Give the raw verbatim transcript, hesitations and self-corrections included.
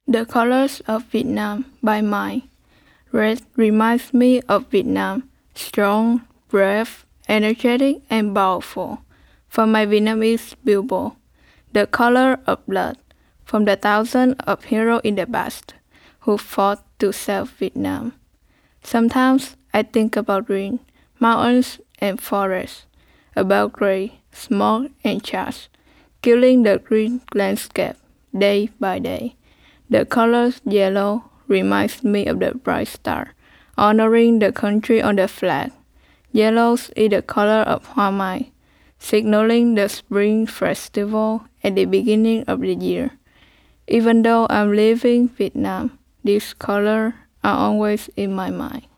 The Colors of Vietnam by Mai. Red reminds me of Vietnam, strong, brave, energetic, and powerful. From my Vietnamese Bible, the color of blood, from the thousands of heroes in the past who fought to save Vietnam. Sometimes I think about green, mountains and forests, about gray, smoke and charge, killing the green landscape day by day. The color yellow reminds me of the bright star, honoring the country on the flag. Yellow is the color of Hoa Mai, signaling the spring festival at the beginning of the year. Even though I'm leaving Vietnam, these colors are always in my mind.